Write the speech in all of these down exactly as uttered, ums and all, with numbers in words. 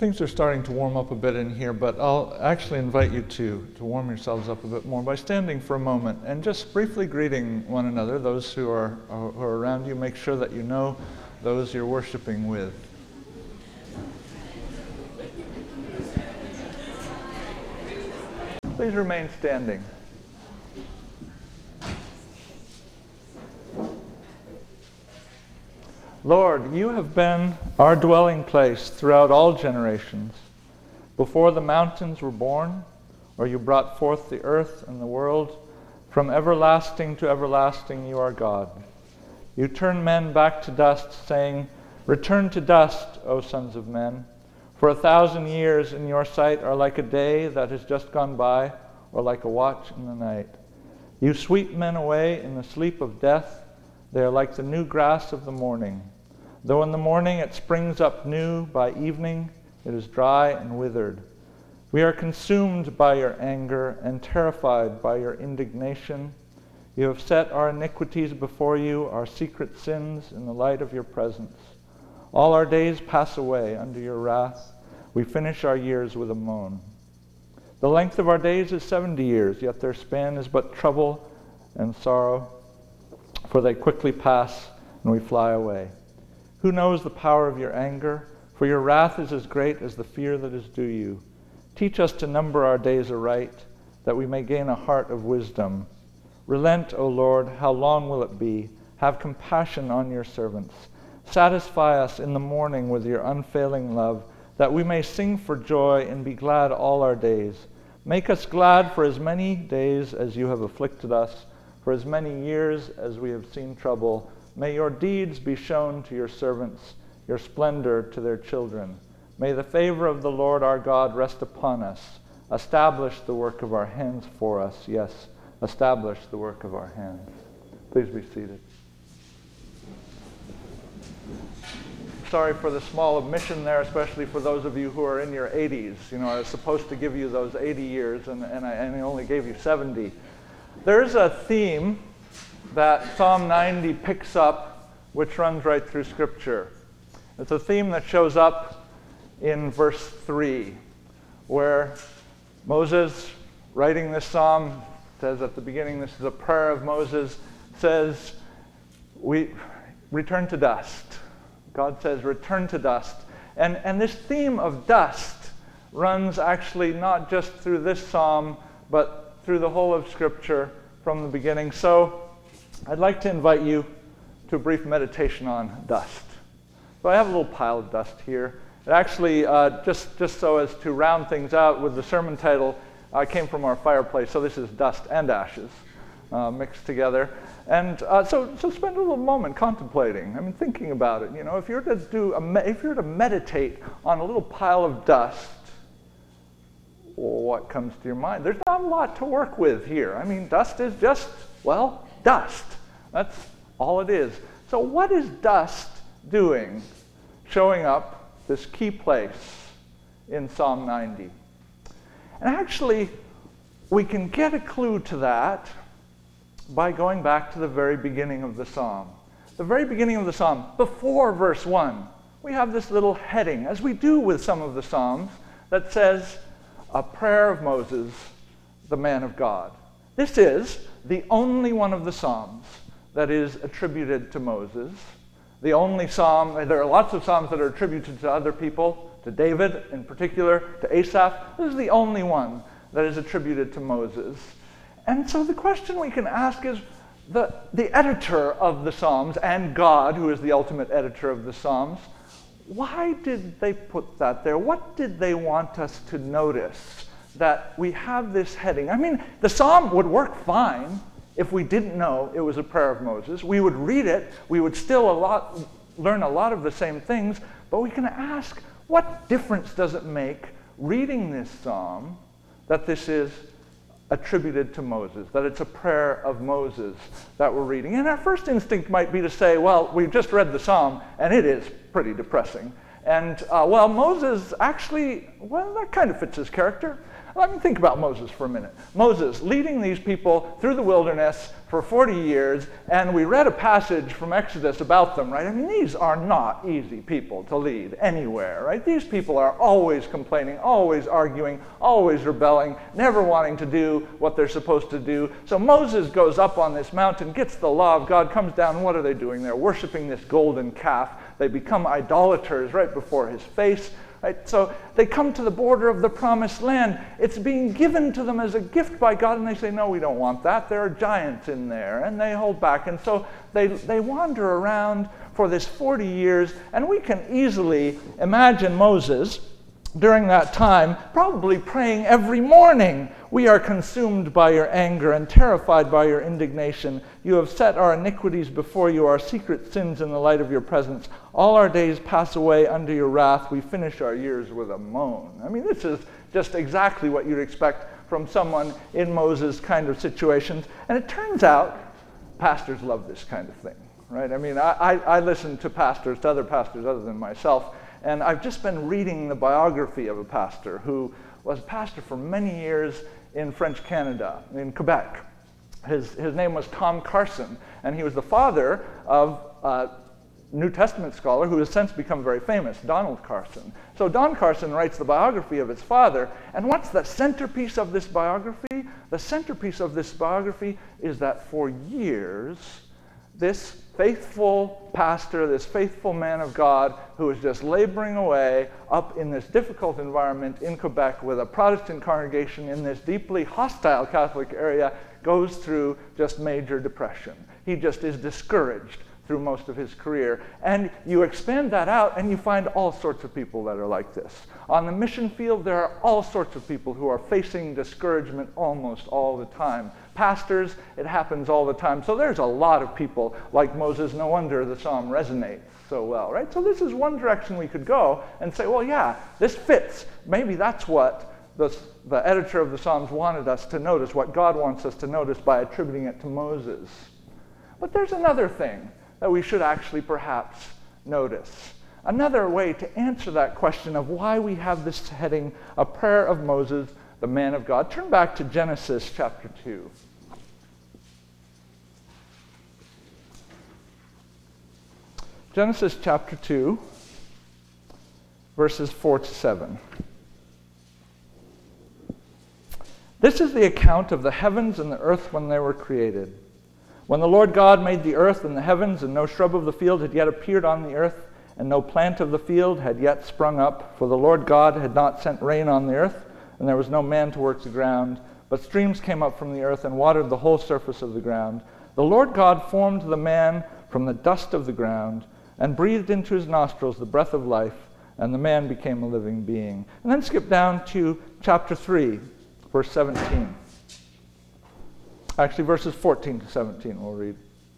Things are starting to warm up a bit in here, but I'll actually invite you to, to warm yourselves up a bit more by standing for a moment and just briefly greeting one another, those who are, who are around you. Make sure that you know those you're worshiping with. Please remain standing. Lord, you have been our dwelling place throughout all generations. Before the mountains were born, or you brought forth the earth and the world, from everlasting to everlasting you are God. You turn men back to dust, saying, "Return to dust, O sons of men. For a thousand years in your sight are like a day that has just gone by, or like a watch in the night. You sweep men away in the sleep of death. They are like the new grass of the morning. Though in the morning it springs up new, by evening it is dry and withered. We are consumed by your anger and terrified by your indignation. You have set our iniquities before you, our secret sins in the light of your presence. All our days pass away under your wrath. We finish our years with a moan. The length of our days is seventy years, yet their span is but trouble and sorrow, for they quickly pass and we fly away. Who knows the power of your anger? For your wrath is as great as the fear that is due you. Teach us to number our days aright, that we may gain a heart of wisdom. Relent, O Lord, how long will it be? Have compassion on your servants. Satisfy us in the morning with your unfailing love, that we may sing for joy and be glad all our days. Make us glad for as many days as you have afflicted us, for as many years as we have seen trouble. May your deeds be shown to your servants, your splendor to their children. May the favor of the Lord our God rest upon us. Establish the work of our hands for us. Yes, establish the work of our hands. Please be seated. Sorry for the small omission there, especially for those of you who are in your eighties. You know, I was supposed to give you those eighty years, and, and, I, and I only gave you seventy. There's a theme that Psalm ninety picks up, which runs right through Scripture. It's a theme that shows up in verse three, where Moses, writing this psalm, says at the beginning, this is a prayer of Moses, says, we return to dust. God says, return to dust. And, and this theme of dust runs actually not just through this psalm, but through the whole of Scripture from the beginning. So I'd like to invite you to a brief meditation on dust. So I have a little pile of dust here. It actually, uh, just, just so as to round things out with the sermon title, uh, came from our fireplace. So this is dust and ashes uh, mixed together. And uh, so, so spend a little moment contemplating. I mean, thinking about it. You know, if you're to do, a me- if you're to meditate on a little pile of dust, what comes to your mind? There's not a lot to work with here. I mean, dust is just, well, dust. That's all it is. So what is dust doing, showing up this key place in Psalm ninety? And actually, we can get a clue to that by going back to the very beginning of the psalm. The very beginning of the psalm, before verse one, we have this little heading, as we do with some of the psalms, that says, a prayer of Moses, the man of God. This is the only one of the psalms that is attributed to Moses. The only psalm, there are lots of psalms that are attributed to other people, to David in particular, to Asaph. This is the only one that is attributed to Moses. And so the question we can ask is, the, the editor of the Psalms, and God, who is the ultimate editor of the Psalms, why did they put that there? What did they want us to notice that we have this heading? I mean, the Psalm would work fine if we didn't know it was a prayer of Moses. We would read it, we would still a lot, learn a lot of the same things, but we can ask, what difference does it make reading this Psalm that this is attributed to Moses, that it's a prayer of Moses that we're reading? And our first instinct might be to say, well, we've just read the Psalm, and it is pretty depressing. And, uh, well, Moses actually, well, that kind of fits his character. Let me think about Moses for a minute. Moses leading these people through the wilderness for forty years, and we read a passage from Exodus about them, right? I mean, these are not easy people to lead anywhere, right? These people are always complaining, always arguing, always rebelling, never wanting to do what they're supposed to do. So Moses goes up on this mountain, gets the law of God, comes down, and what are they doing? They're worshiping this golden calf. They become idolaters right before his face. Right? So they come to the border of the promised land. It's being given to them as a gift by God, and they say, no, we don't want that. There are giants in there, and they hold back. And so they, they wander around for this forty years, and we can easily imagine Moses during that time probably praying every morning, we are consumed by your anger and terrified by your indignation. You have set our iniquities before you, our secret sins in the light of your presence. All our days pass away under your wrath. We finish our years with a moan. I mean, this is just exactly what you'd expect from someone in Moses' kind of situations. And it turns out pastors love this kind of thing, right? I mean, I, I, I listen to pastors, to other pastors other than myself, and I've just been reading the biography of a pastor who was pastor for many years in French Canada, in Quebec. His, his name was Tom Carson, and he was the father of a New Testament scholar who has since become very famous, Donald Carson. So Don Carson writes the biography of his father, and what's the centerpiece of this biography? The centerpiece of this biography is that for years, this faithful pastor, this faithful man of God who is just laboring away up in this difficult environment in Quebec with a Protestant congregation in this deeply hostile Catholic area goes through just major depression. He just is discouraged through most of his career. And you expand that out and you find all sorts of people that are like this. On the mission field, there are all sorts of people who are facing discouragement almost all the time. Pastors, it happens all the time. So there's a lot of people like Moses. No wonder the psalm resonates so well, right? So this is one direction we could go and say, well, yeah, this fits. Maybe that's what the, the editor of the Psalms wanted us to notice, what God wants us to notice by attributing it to Moses. But there's another thing that we should actually perhaps notice. Another way to answer that question of why we have this heading, a prayer of Moses, the man of God. Turn back to Genesis chapter two. Genesis chapter two, verses four to seven. This is the account of the heavens and the earth when they were created. When the Lord God made the earth and the heavens, and no shrub of the field had yet appeared on the earth, and no plant of the field had yet sprung up, for the Lord God had not sent rain on the earth, and there was no man to work the ground, but streams came up from the earth and watered the whole surface of the ground. The Lord God formed the man from the dust of the ground, and breathed into his nostrils the breath of life, and the man became a living being. And then skip down to chapter three, verse seventeen. Actually, verses fourteen to seventeen we'll read.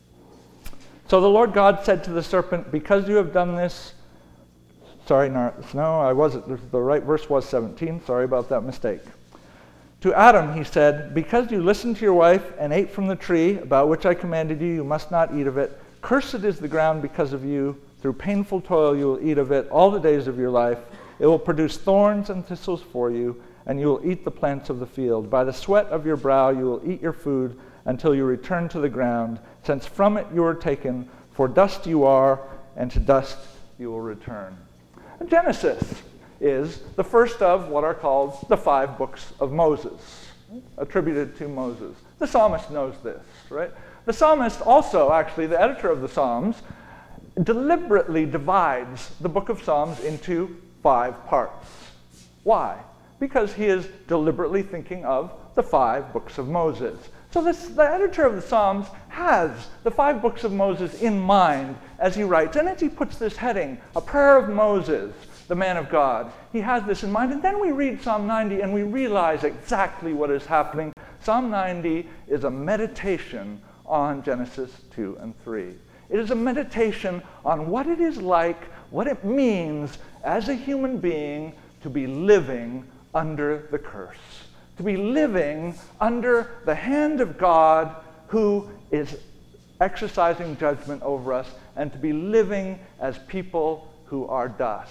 So the Lord God said to the serpent, because you have done this, sorry, no, no I wasn't, the right verse was seventeen, sorry about that mistake. To Adam he said, because you listened to your wife and ate from the tree about which I commanded you, you must not eat of it. Cursed is the ground because of you. Through painful toil you will eat of it all the days of your life. It will produce thorns and thistles for you, and you will eat the plants of the field. By the sweat of your brow you will eat your food until you return to the ground, since from it you were taken, for dust you are, and to dust you will return. And Genesis is the first of what are called the five books of Moses, attributed to Moses. The psalmist knows this, right? The psalmist also, actually, the editor of the Psalms, deliberately divides the book of Psalms into five parts. Why? Because he is deliberately thinking of the five books of Moses. So this, the editor of the Psalms has the five books of Moses in mind as he writes. And as he puts this heading, a prayer of Moses, the man of God, he has this in mind. And then we read Psalm ninety and we realize exactly what is happening. Psalm ninety is a meditation on Genesis two and three. It is a meditation on what it is like, what it means as a human being to be living under the curse, to be living under the hand of God who is exercising judgment over us, and to be living as people who are dust.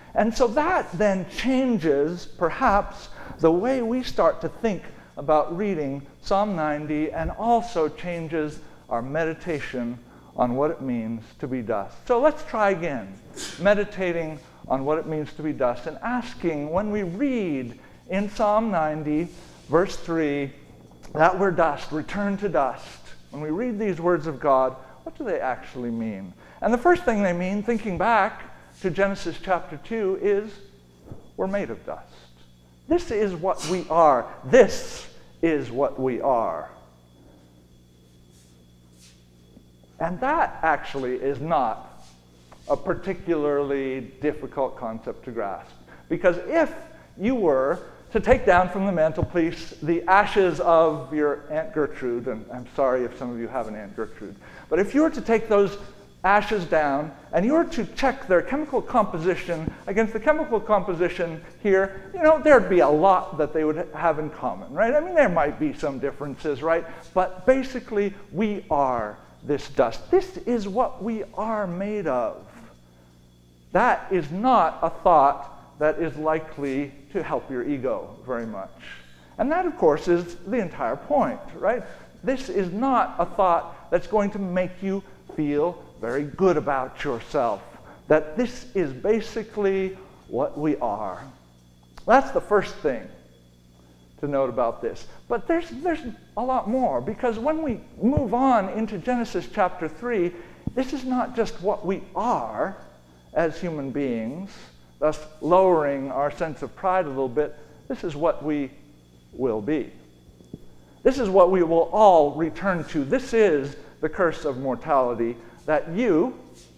And so that then changes, perhaps, the way we start to think about reading Psalm ninety, and also changes our meditation on what it means to be dust. So let's try again, meditating on what it means to be dust, and asking, when we read in Psalm ninety, verse three, that we're dust, return to dust. When we read these words of God, what do they actually mean? And the first thing they mean, thinking back to Genesis chapter two, is we're made of dust. This is what we are. This is what we are. And that actually is not a particularly difficult concept to grasp. Because if you were to take down from the mantelpiece the ashes of your Aunt Gertrude, and I'm sorry if some of you have an Aunt Gertrude, but if you were to take those ashes down and you were to check their chemical composition against the chemical composition here, you know, there'd be a lot that they would have in common, right? I mean, there might be some differences, right? But basically, we are this dust. This is what we are made of. That is not a thought that is likely to help your ego very much. And that, of course, is the entire point, right? This is not a thought that's going to make you feel very good about yourself. That this is basically what we are. That's the first thing to note about this. But there's, there's a lot more, because when we move on into Genesis chapter three, this is not just what we are as human beings, thus lowering our sense of pride a little bit. This is what we will be. This is what we will all return to. This is the curse of mortality, that you,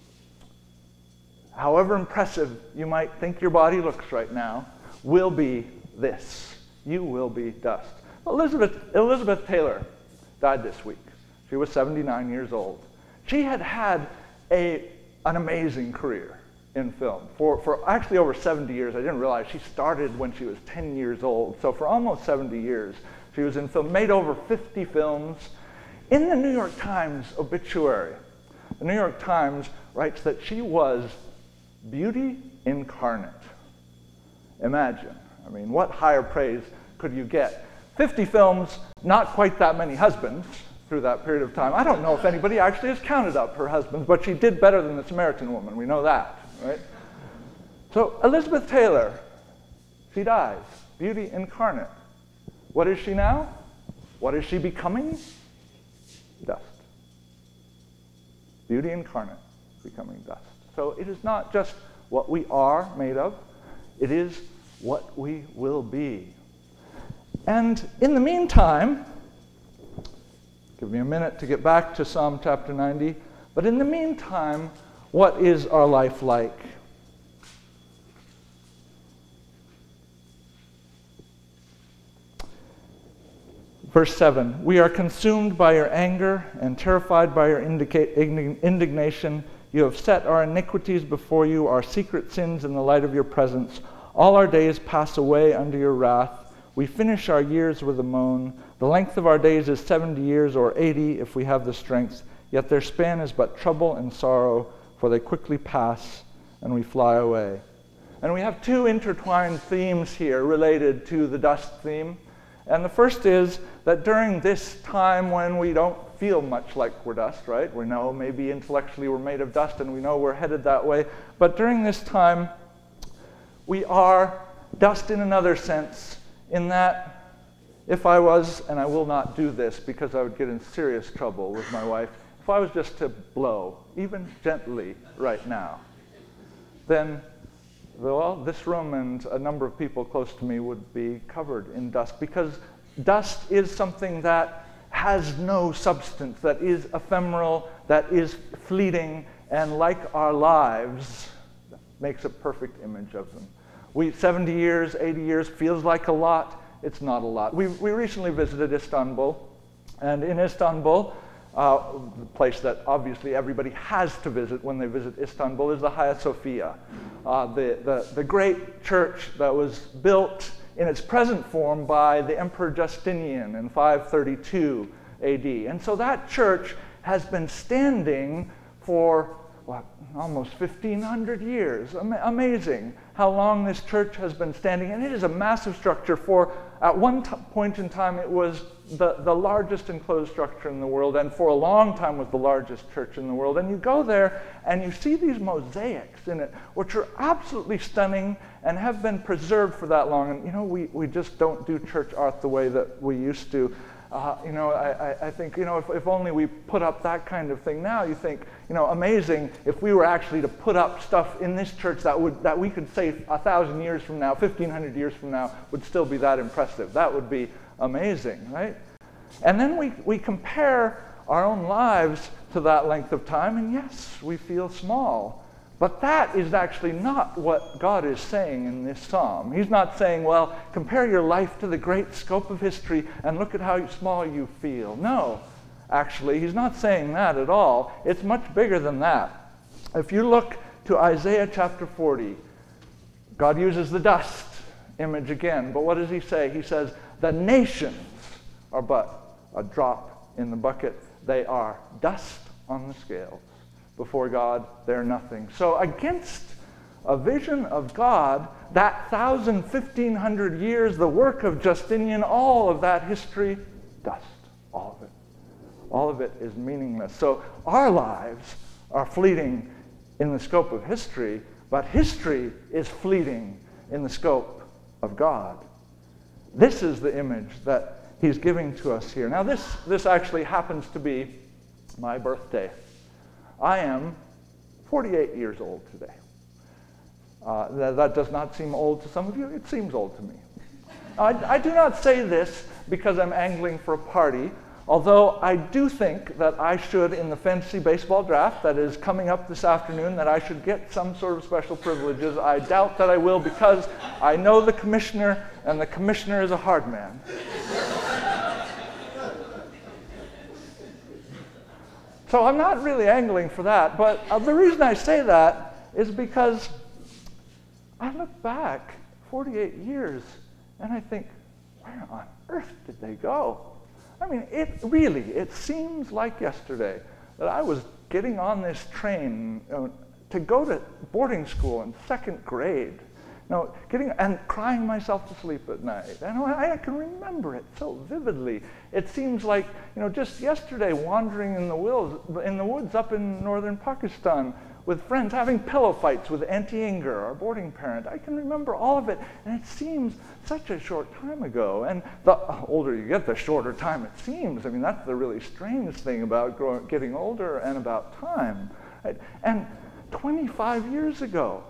however impressive you might think your body looks right now, will be this. You will be dust. Elizabeth, Elizabeth Taylor died this week. She was seventy-nine years old. She had had a, an amazing career in film. For, for actually over seventy years. I didn't realize she started when she was ten years old. So for almost seventy years, she was in film, made over fifty films. In the New York Times obituary, the New York Times writes that she was beauty incarnate. Imagine. I mean, what higher praise could you get? fifty films, not quite that many husbands through that period of time. I don't know if anybody actually has counted up her husbands, but she did better than the Samaritan woman. We know that, right? So Elizabeth Taylor, she dies. Beauty incarnate. What is she now? What is she becoming? Dust. Beauty incarnate, becoming dust. So it is not just what we are made of, it is what we will be. And in the meantime, give me a minute to get back to Psalm chapter ninety, but in the meantime, what is our life like? Verse seven, we are consumed by your anger and terrified by your indica- indignation. You have set our iniquities before you, our secret sins in the light of your presence. All our days pass away under your wrath. We finish our years with a moan. The length of our days is seventy years, or eighty if we have the strength. Yet their span is but trouble and sorrow, for they quickly pass and we fly away. And we have two intertwined themes here related to the dust theme. And the first is that during this time when we don't feel much like we're dust, right? We know maybe intellectually we're made of dust and we know we're headed that way. But during this time, we are dust in another sense, in that if I was, and I will not do this because I would get in serious trouble with my wife, if I was just to blow, even gently right now, then well, this room and a number of people close to me would be covered in dust, because dust is something that has no substance, that is ephemeral, that is fleeting, and like our lives, makes a perfect image of them. We, seventy years, eighty years feels like a lot. It's not a lot. We, we recently visited Istanbul, and in Istanbul, Uh, the place that obviously everybody has to visit when they visit Istanbul is the Hagia Sophia, uh, the, the, the great church that was built in its present form by the Emperor Justinian in five thirty-two A D. And so that church has been standing for what, almost fifteen hundred years. Ama- amazing how long this church has been standing. And it is a massive structure. For, at one t- point in time, it was the, the largest enclosed structure in the world, and for a long time was the largest church in the world. And you go there, and you see these mosaics in it, which are absolutely stunning and have been preserved for that long. And, you know, we, we just don't do church art the way that we used to. Uh, you know, I, I think, you know, if, if only we put up that kind of thing now, you think, you know, amazing if we were actually to put up stuff in this church that would that we could say a thousand years from now, fifteen hundred years from now, would still be that impressive. That would be amazing, right? And then we, we compare our own lives to that length of time, and yes, we feel small. But that is actually not what God is saying in this psalm. He's not saying, well, compare your life to the great scope of history and look at how small you feel. No, actually, he's not saying that at all. It's much bigger than that. If you look to Isaiah chapter forty, God uses the dust image again. But what does he say? He says, the nations are but a drop in the bucket. They are dust on the scales. Before God, they're nothing. So against a vision of God, that thousand, fifteen hundred years, the work of Justinian, all of that history, dust, all of it. All of it is meaningless. So our lives are fleeting in the scope of history, but history is fleeting in the scope of God. This is the image that he's giving to us here. Now this, this actually happens to be my birthday. I am forty-eight years old today. Uh, that, that does not seem old to some of you. It seems old to me. I, I do not say this because I'm angling for a party, although I do think that I should, in the fantasy baseball draft that is coming up this afternoon, that I should get some sort of special privileges. I doubt that I will because I know the commissioner, and the commissioner is a hard man. So I'm not really angling for that, but uh, the reason I say that is because I look back forty-eight years and I think, where on earth did they go? I mean, it really, it seems like yesterday that I was getting on this train uh, to go to boarding school in second grade. No, getting and crying myself to sleep at night. And I, I can remember it so vividly. It seems like, you know, just yesterday wandering in the woods, in the woods up in northern Pakistan with friends, having pillow fights with Auntie Inger, our boarding parent. I can remember all of it, and it seems such a short time ago. And the older you get, the shorter time it seems. I mean, that's the really strange thing about growing, getting older and about time. Right? And twenty-five years ago,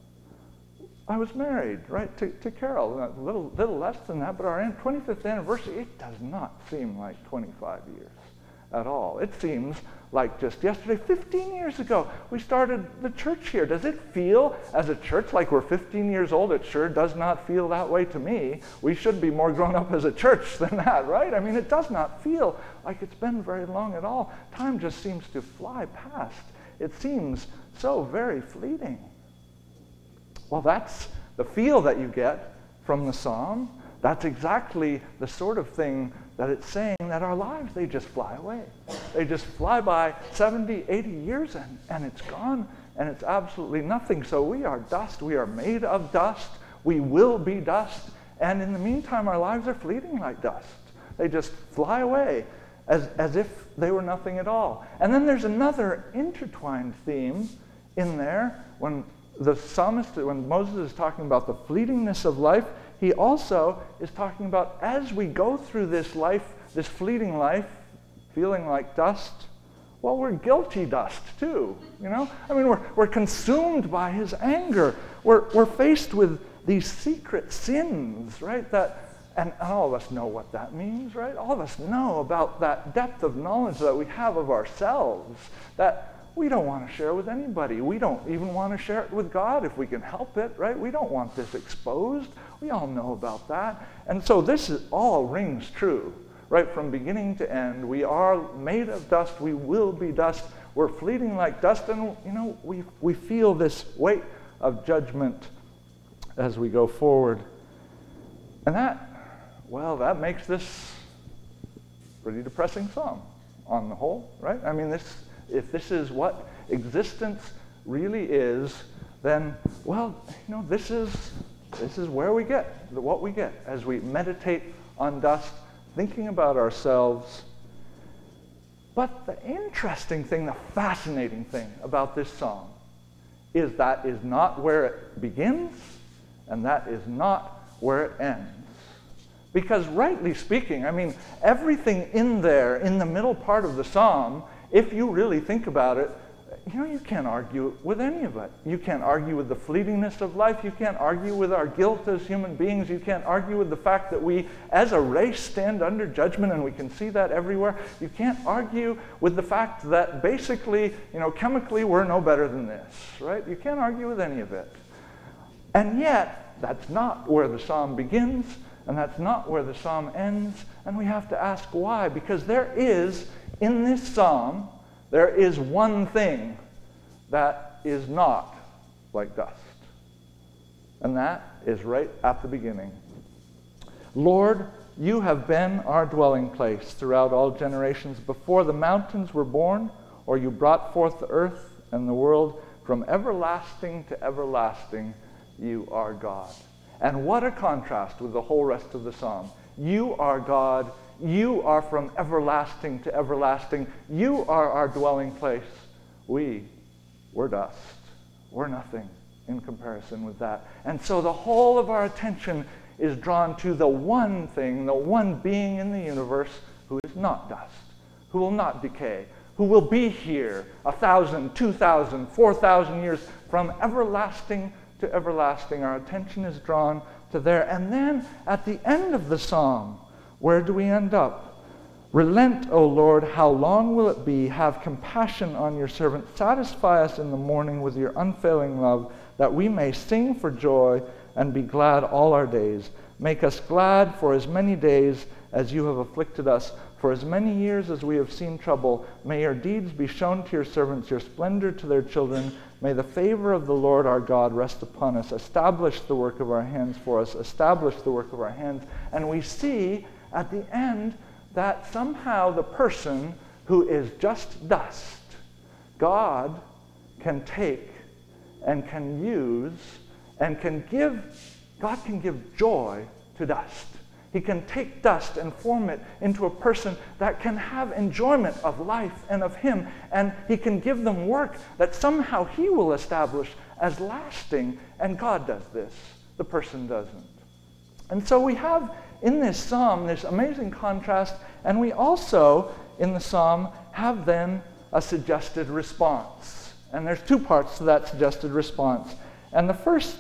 I was married, right, to, to Carol. A little, little less than that, but our twenty-fifth anniversary, it does not seem like twenty-five years at all. It seems like just yesterday, fifteen years ago, we started the church here. Does it feel, as a church, like we're fifteen years old? It sure does not feel that way to me. We should be more grown up as a church than that, right? I mean, it does not feel like it's been very long at all. Time just seems to fly past. It seems so very fleeting. Well, that's the feel that you get from the psalm. That's exactly the sort of thing that it's saying, that our lives, they just fly away. They just fly by seventy, eighty years and, and it's gone and it's absolutely nothing. So we are dust. We are made of dust. We will be dust. And in the meantime, our lives are fleeting like dust. They just fly away as, as if they were nothing at all. And then there's another intertwined theme in there when the psalmist, when Moses is talking about the fleetingness of life, he also is talking about as we go through this life, this fleeting life, feeling like dust, well, we're guilty dust too, you know? I mean, we're, we're consumed by his anger. We're, we're faced with these secret sins, right? That, and, and all of us know what that means, right? All of us know about that depth of knowledge that we have of ourselves, that we don't want to share with anybody. We don't even want to share it with God if we can help it, right? We don't want this exposed. We all know about that. And so this is, all rings true, right? From beginning to end. We are made of dust. We will be dust. We're fleeting like dust. And, you know, we, we feel this weight of judgment as we go forward. And that, well, that makes this a pretty depressing psalm on the whole, right? I mean, this... If this is what existence really is, then, well, you know, this is this is where we get, what we get as we meditate on dust, thinking about ourselves. But the interesting thing, the fascinating thing about this psalm is that is not where it begins, and that is not where it ends. Because rightly speaking, I mean, everything in there, in the middle part of the psalm, if you really think about it, you know, you can't argue with any of it. You can't argue with the fleetingness of life. You can't argue with our guilt as human beings. You can't argue with the fact that we, as a race, stand under judgment, and we can see that everywhere. You can't argue with the fact that basically, you know, chemically we're no better than this, right? You can't argue with any of it. And yet, that's not where the psalm begins, and that's not where the psalm ends, and we have to ask why. Because there is, in this psalm, there is one thing that is not like dust. And that is right at the beginning. Lord, you have been our dwelling place throughout all generations. Before the mountains were born, or you brought forth the earth and the world, from everlasting to everlasting, you are God. And what a contrast with the whole rest of the psalm. You are God. You are from everlasting to everlasting. You are our dwelling place. We, we're dust. We're nothing in comparison with that. And so the whole of our attention is drawn to the one thing, the one being in the universe who is not dust, who will not decay, who will be here a thousand, two thousand, four thousand years, from everlasting to everlasting. Our attention is drawn to there. And then at the end of the psalm, where do we end up? Relent, O Lord, how long will it be? Have compassion on your servant. Satisfy us in the morning with your unfailing love, that we may sing for joy and be glad all our days. Make us glad for as many days as you have afflicted us, for as many years as we have seen trouble. May your deeds be shown to your servants, your splendor to their children. May the favor of the Lord our God rest upon us. Establish the work of our hands for us. Establish the work of our hands. And we see at the end that somehow the person who is just dust, God can take and can use and can give, God can give joy to dust. He can take dust and form it into a person that can have enjoyment of life and of him, and he can give them work that somehow he will establish as lasting, and God does this. The person doesn't. And so we have in this psalm this amazing contrast, and we also, in the psalm, have then a suggested response. And there's two parts to that suggested response. And the first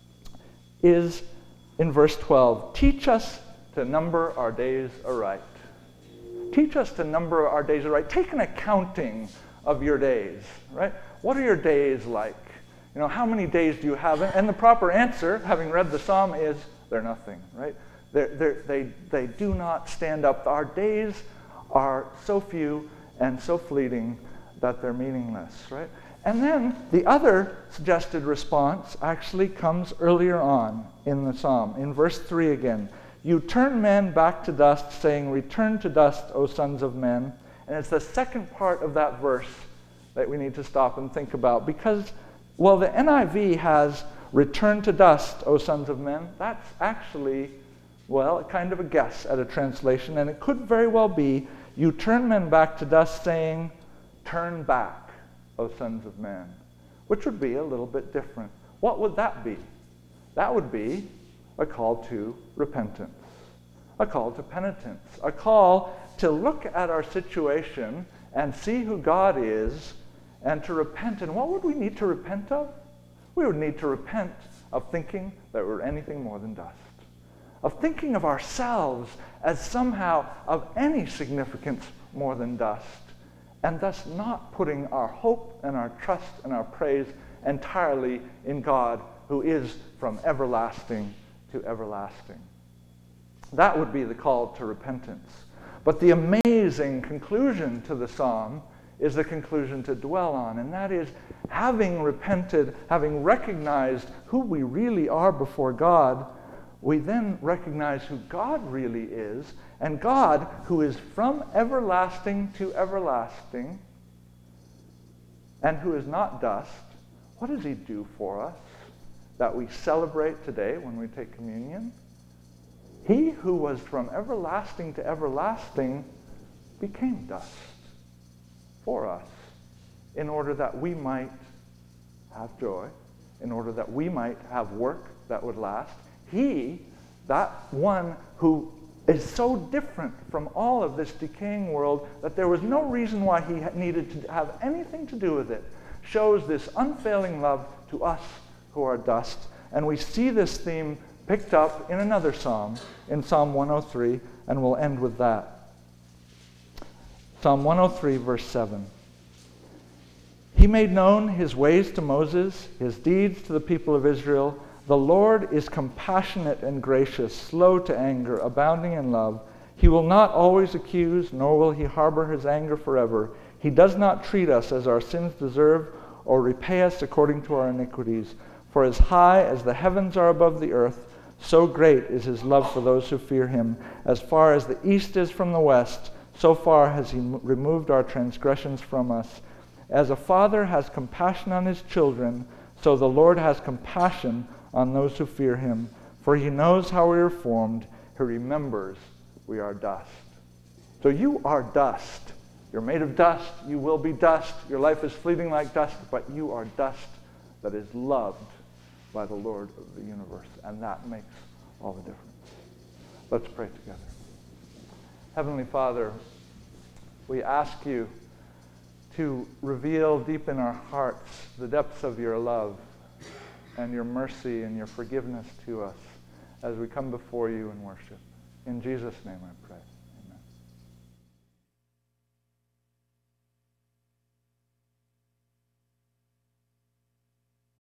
is in verse twelve. Teach us to number our days aright. Teach us to number our days aright. Take an accounting of your days, right? What are your days like? You know, how many days do you have? And the proper answer, having read the psalm, is they're nothing, right? They're, they're, they, they do not stand up. Our days are so few and so fleeting that they're meaningless, right? And then the other suggested response actually comes earlier on in the psalm, in verse three again. You turn men back to dust, saying, return to dust, O sons of men. And it's the second part of that verse that we need to stop and think about. Because, well, the N I V has, return to dust, O sons of men. That's actually, well, a kind of a guess at a translation. And it could very well be, you turn men back to dust, saying, turn back, O sons of men. Which would be a little bit different. What would that be? That would be a call to repentance, a call to penitence, a call to look at our situation and see who God is and to repent. And what would we need to repent of? We would need to repent of thinking that we're anything more than dust, of thinking of ourselves as somehow of any significance more than dust, and thus not putting our hope and our trust and our praise entirely in God, who is from everlasting to everlasting. That would be the call to repentance. But the amazing conclusion to the psalm is the conclusion to dwell on, and that is, having repented, having recognized who we really are before God, we then recognize who God really is, and God, who is from everlasting to everlasting, and who is not dust, what does he do for us that we celebrate today when we take communion? He who was from everlasting to everlasting became dust for us in order that we might have joy, in order that we might have work that would last. He, that one who is so different from all of this decaying world that there was no reason why he needed to have anything to do with it, shows this unfailing love to us who are dust. And we see this theme picked up in another psalm, in Psalm one oh three, and we'll end with that. Psalm one oh three, verse seven. He made known his ways to Moses, his deeds to the people of Israel. The Lord is compassionate and gracious, slow to anger, abounding in love. He will not always accuse, nor will he harbor his anger forever. He does not treat us as our sins deserve, or repay us according to our iniquities. For as high as the heavens are above the earth, so great is his love for those who fear him. As far as the east is from the west, so far has he removed our transgressions from us. As a father has compassion on his children, so the Lord has compassion on those who fear him. For he knows how we are formed. He remembers we are dust. So you are dust. You're made of dust. You will be dust. Your life is fleeting like dust, but you are dust that is loved by the Lord of the universe. And that makes all the difference. Let's pray together. Heavenly Father, we ask you to reveal deep in our hearts the depths of your love and your mercy and your forgiveness to us as we come before you in worship. In Jesus' name I pray.